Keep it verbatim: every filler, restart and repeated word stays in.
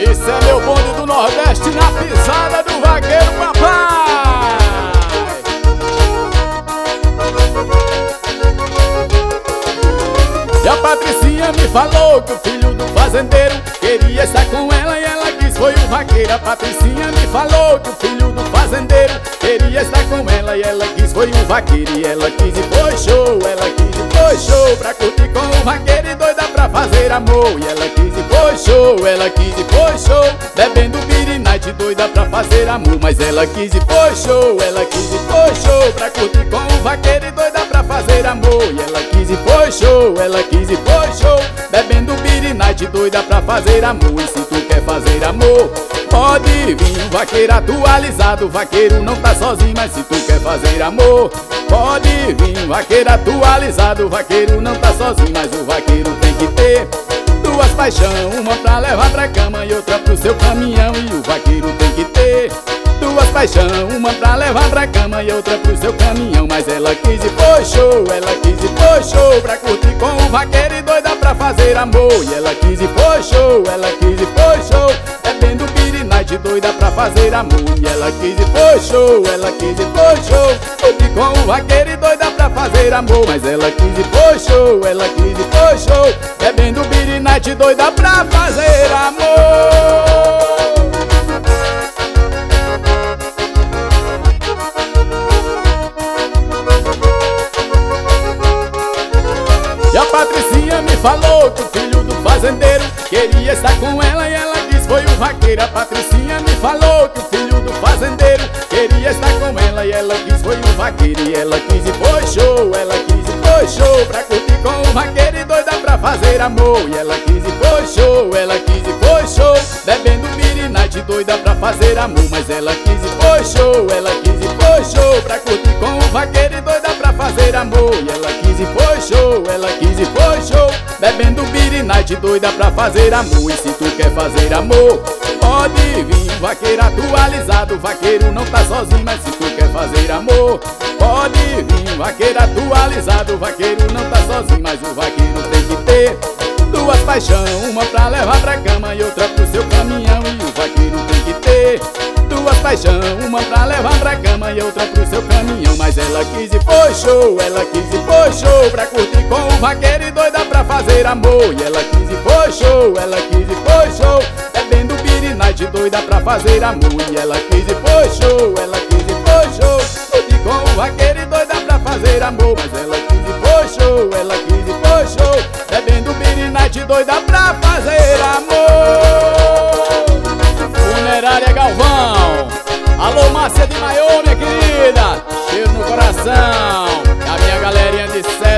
Isso é meu bonde do Nordeste na pisada do vaqueiro, papai. E a Patricinha me falou que o filho do fazendeiro queria estar com ela e ela quis, foi o vaqueiro. A Patricinha me falou que o filho do fazendeiro queria estar com ela e ela quis, foi o vaqueiro. E ela quis e foi show, ela quis e foi show, pra curtir com o vaqueiro e doida pra fazer amor. E ela quis e foi show, ela quis e foi show, bebendo beer night, doida pra fazer amor. Mas ela quis e foi show, ela quis e foi show, pra curtir com o vaqueiro e doida pra fazer amor. E ela quis e foi show, ela quis e foi show, bebendo beer night, doida pra fazer amor. E se tu quer fazer amor, pode vir, o vaqueiro atualizado. O vaqueiro não tá sozinho, mas se tu quer fazer amor, pode vir, o vaqueiro atualizado. O vaqueiro não tá sozinho, mas o vaqueiro tem que ter duas paixão, uma pra levar pra cama e outra pro seu caminhão. E o vaqueiro tem que ter duas paixão, uma pra levar pra cama e outra pro seu caminhão. Mas ela quis e foi show, ela quis e foi show, pra curtir com o vaqueiro e doida pra fazer amor. E ela quis e foi show, ela quis e foi show, bebendo beer night, doida pra fazer amor. E ela quis e foi show, ela quis e foi show, curtir com o vaqueiro e doida pra fazer amor. Mas ela quis e foi show, ela quis e foi show, bebendo beer night, doida pra fazer amor. E a Patricinha me falou que o filho do fazendeiro queria estar com ela e ela quis, foi o vaqueiro. A Patricinha me falou que o filho do fazendeiro queria estar com ela e ela quis, foi o vaqueiro. E ela quis e foi show, ela quis e foi show, pra curtir com o vaqueiro e doida pra fazer amor. E ela quis e foi show, ela quis e foi show, bebendo beer night, doida pra fazer amor. Mas ela quis e foi show, ela quis e foi show, pra curtir com o vaqueiro e doida pra fazer amor. E ela quis e foi show, ela quis e foi show, bebendo beer night, doida pra fazer amor. E se tu quer fazer amor, pode vir, vaqueiro atualizado. O vaqueiro não tá sozinho, mas se tu quer fazer amor, pode vir, vaqueiro atualizado. O vaqueiro não tá sozinho, mas o vaqueiro tem que ter duas paixão, uma pra levar pra cama e outra pro seu caminhão. E o vaqueiro tem que ter duas paixão, uma pra levar pra cama e outra pro seu caminhão. Mas ela quis e foi show, ela quis e foi show, pra curtir com o vaqueiro e doida pra fazer amor. E ela quis e foi show, ela quis e foi show, bebendo beer night, doida pra fazer amor. E ela quis e foi show, ela quis e foi show, curtir com o vaqueiro e doida pra fazer amor. Mas ela quis e foi show, ela quis e foi show, bebendo beer night, doida pra fazer amor. Funerária Galvão, alô Márcia de Maiô, minha querida, cheiro no coração, a minha galerinha de Sé.